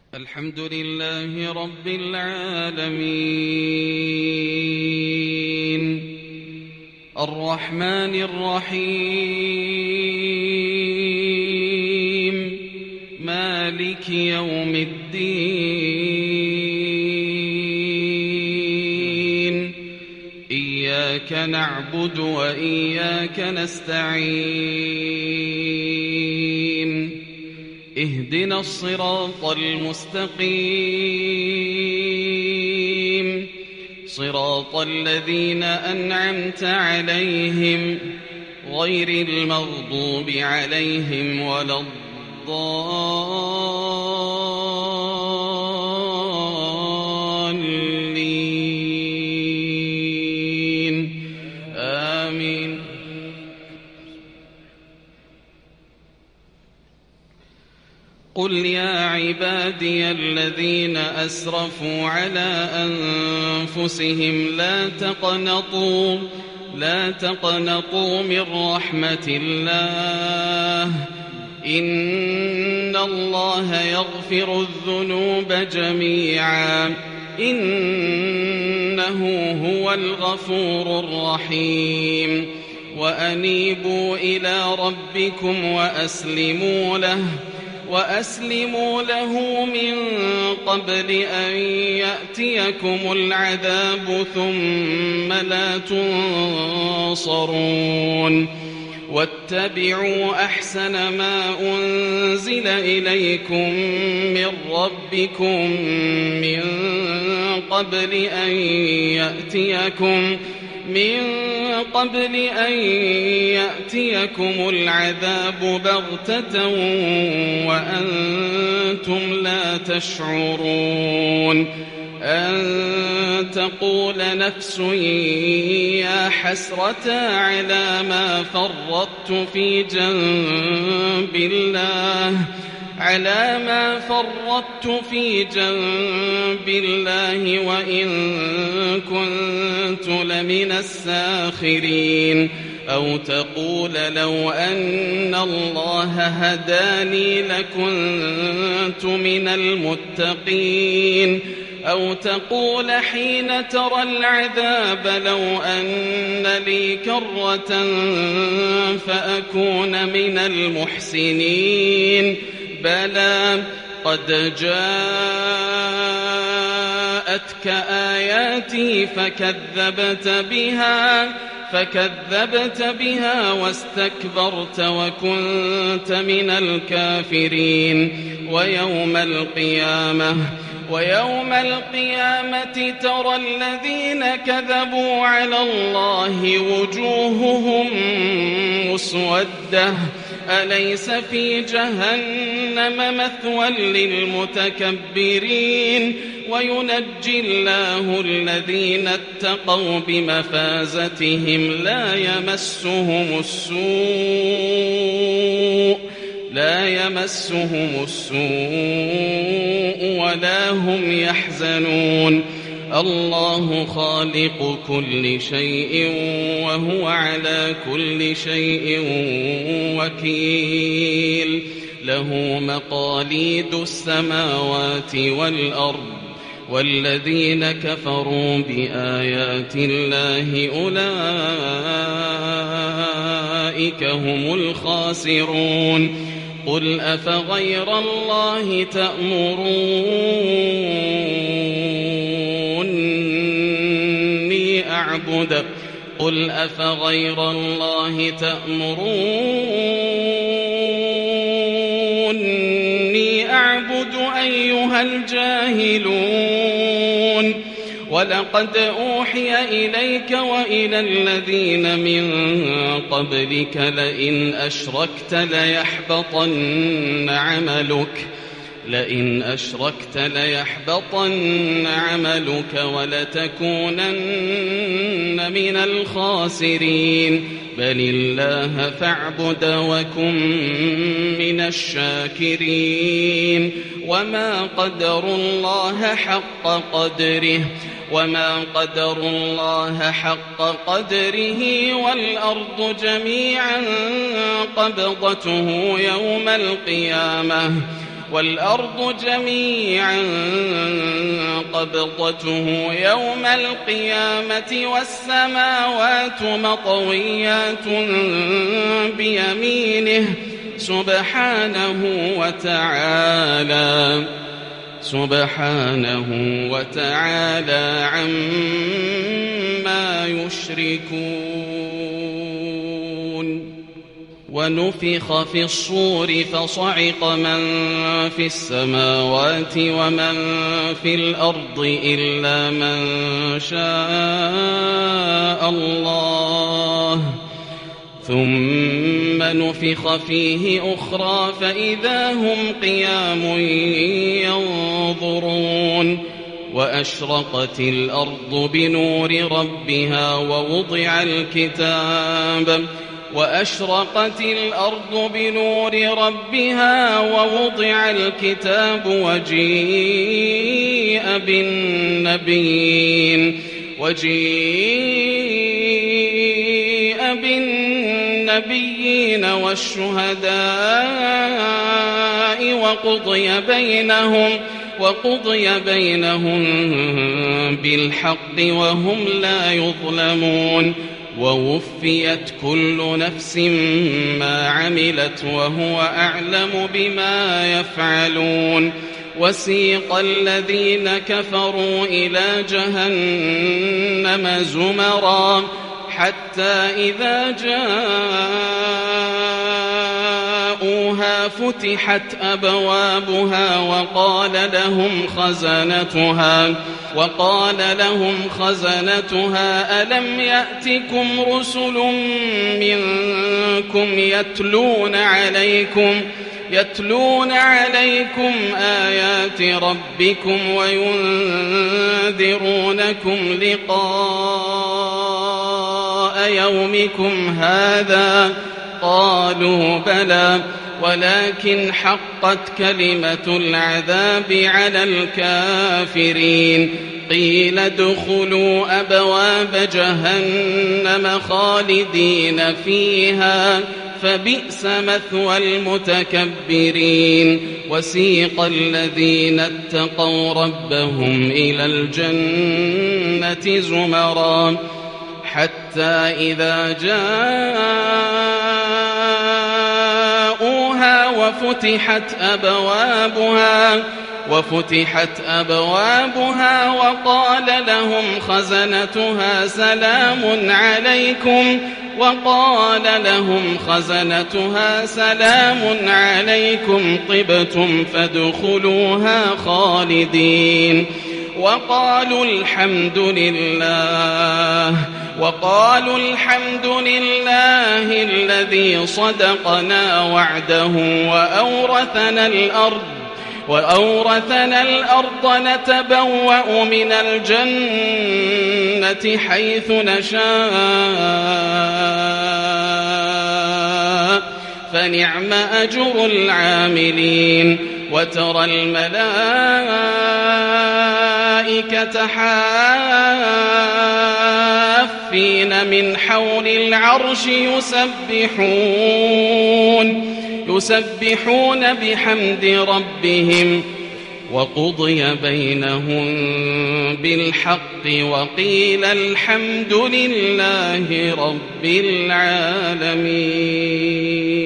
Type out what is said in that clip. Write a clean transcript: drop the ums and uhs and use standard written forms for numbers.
الحمد لله رب العالمين الرحمن الرحيم مالك يوم الدين إياك نعبد وإياك نستعين اهدنا الصراط المستقيم صراط الذين أنعمت عليهم غير المغضوب عليهم ولا الضالين آمين. قل يا عبادي الذين أسرفوا على أنفسهم لا تقنطوا من رحمة الله إن الله يغفر الذنوب جميعا إنه هو الغفور الرحيم وأنيبوا إلى ربكم وأسلموا له من قبل أن يأتيكم العذاب ثم لا تنصرون واتبعوا أحسن ما أنزل إليكم من ربكم من قبل أن يأتيكم العذاب بغتة وأنتم لا تشعرون أن تقول نفس يا حسرة على ما فرطت في جنب الله وإن كنت لمن الساخرين أو تقول لو أن الله هداني لكنت من المتقين أو تقول حين ترى العذاب لو أن لي كرة فأكون من المحسنين بلى قد جاءتك آياتي فكذبت بها واستكبرت وكنت من الكافرين ويوم القيامة ترى الذين كذبوا على الله وجوههم مسودة أليس في جهنم مثوى للمتكبرين وينجي الله الذين اتقوا بمفازتهم لا يمسهم السوء ولا هم يحزنون الله خالق كل شيء وهو على كل شيء وكيل له مقاليد السماوات والأرض والذين كفروا بآيات الله أولئك هم الخاسرون قل أفغير الله تأمروني أعبد أيها الجاهلون ولقد أوحي إليك وإلى الذين من قبلك لئن أشركت ليحبطن عملك ولتكونن من الخاسرين بل الله فاعبد وكن من الشاكرين وما قدروا الله حق قدره والأرض جميعا قبضته يوم القيامة والأرض جميعا قبضته يوم القيامة والسماوات مطويات بيمينه سبحانه وتعالى عما يشركون. ونفخ في الصور فصعق من في السماوات ومن في الأرض إلا من شاء الله ثم نفخ فيه أخرى فإذا هم قيام ينظرون. وأشرقت الأرض بنور ربها ووضع الكتاب وجيء بالنبيين والشهداء وقضي بينهم بالحق وهم لا يظلمون. ووفيت كل نفس ما عملت وهو أعلم بما يفعلون. وسيق الذين كفروا إلى جهنم زمرا حتى إذا جاءوها فتحت أبوابها وقال لهم خزنتها ألم يأتكم رسل منكم يتلون عليكم آيات ربكم وينذرونكم لقاء يومكم هذا قالوا بلى ولكن حقت كلمة العذاب على الكافرين. قيل ادخلوا أبواب جهنم خالدين فيها فبئس مثوى المتكبرين. وسيق الذين اتقوا ربهم إلى الجنة زمرا حتى إذا جاءوها وفتحت أبوابها وقال لهم خزنتها سلام عليكم طبتم فادخلوها خالدين. وقالوا الحمد لله الذي صدقنا وعده وأورثنا الأرض نتبوأ من الجنة حيث نشاء فنعم أجر العاملين. وترى الملائكة حافين من حول العرش يسبحون بحمد ربهم وقضي بينهم بالحق وقيل الحمد لله رب العالمين.